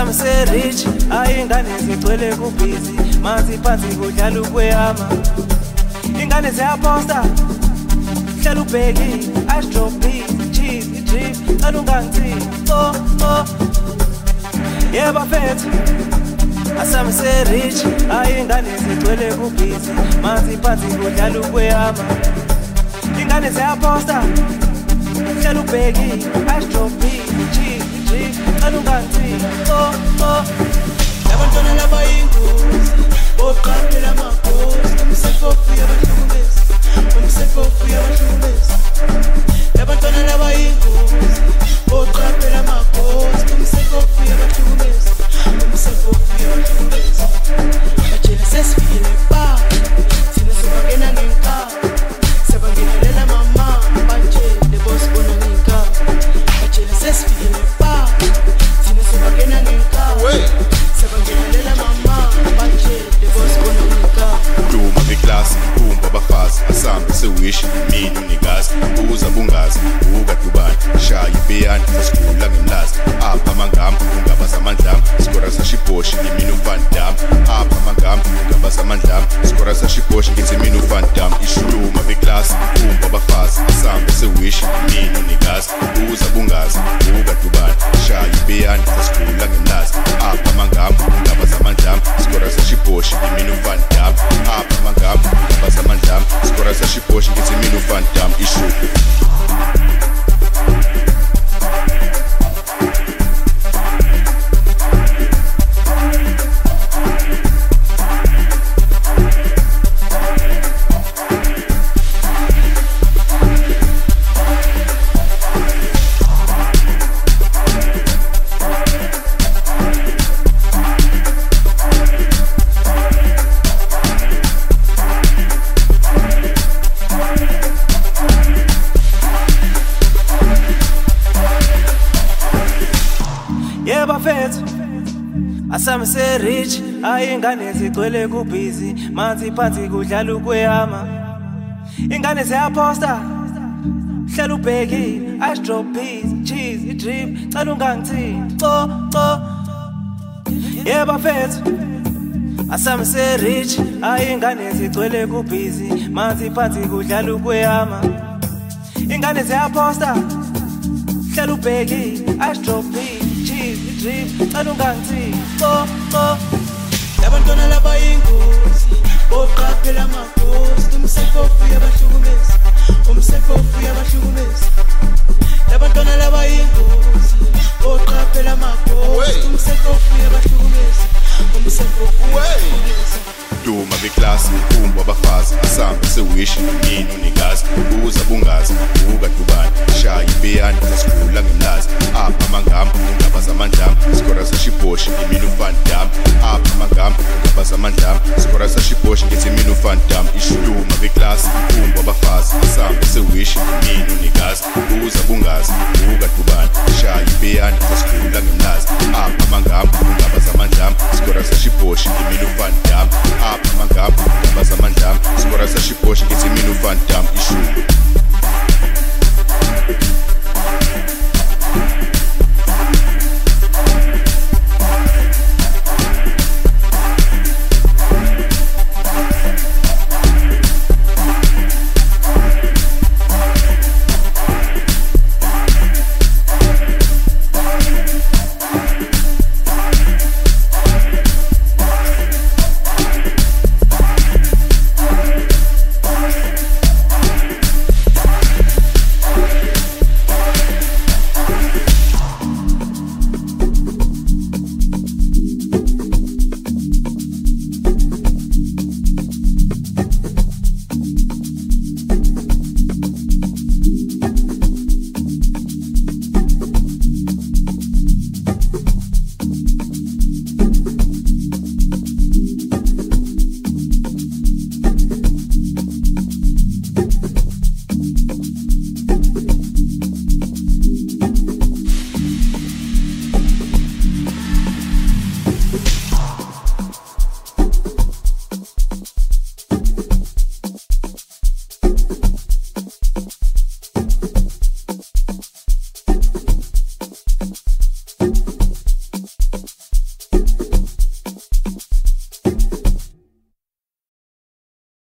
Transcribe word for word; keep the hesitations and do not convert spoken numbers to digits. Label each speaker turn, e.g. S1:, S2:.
S1: asami se-rich ayingane zigcwele kubhizi manzi phansi kudlala ukweyama ingane ziyaposta hlala ubheki astropi cheese idrip cala ungangithini oh oh yeba fethu asami se-rich ayingane zigcwele kubhizi manzi phansi kudlala ukweyama ingane ziyaposta hlala ubheki astropi cheese idrip cala ungangithini oh oh labantwana labayingozi oqaphela amagosi umsefofu yabahlukumezi umsefofu yabahlukumezi labantwana labayingozi oqaphela amagosi umsefofu yabahlukumezi umsefofu yabahlukumezi batshela sesifikile pa thina sibangena ngenkaba siyabangenelela mama batshele bosi bona ngenkaba batshela sesifikile pa thina sibangena ngenkaba siyabangenelela mama batshele bosi bona ngenkaba
S2: duma beklasi kumba bafazi asambe sewishi mina unikazi uza bungazi ukadubani shaya ibeyani sasikula ngemlazi apha amangama ungabaza amandlami skora sashiboshi imini ufandam apha amangama ungabaza amandlami skora sashiboshi ngithi mina ufandam ishuluma beklasi kumba bafazi asambe sewishi mina unikazi uza bungazi ukadubani shaya ibeyani sasikula ngemlazi apha amangama ungabaza amandlami skora sashiboshi imini ufandam apha amangama ungabaza amandlami skora sashiboshi ngithi mina ufandam ishuluma
S1: bafethu asami se-rich ayingane zigcwele kubhizi manzi phansi kudlala ukweyama ingane ziyaposta hlala ubheki astropeas cheese idrip cala ungangithini co co yeba fethu asami se-rich ayingane zigcwele kubhizi manzi phansi kudlala ukweyama ingane ziyaposta hlala ubheki astropeas drip cala ungangithini co co labantwana labayingozi oqaphela amagosi umsefofu yabahlukumezi umsefofu yabahlukumezi labantwana labayingozi oqaphela amagosi umsefofu yabahlukumezi umsefofu yabahlukumezi
S2: duma beklasi kumba bafazi asambe sewishi mina unikazi uza bungazi ukadubani shaya ibeyani sasikula ngemlazi apha amangama ungabaza amandlami skora sashiboshi imini ufandam apha amangama ungabaza amandlami skora sashiboshi ngithi mina ufandam ishuluma beklasi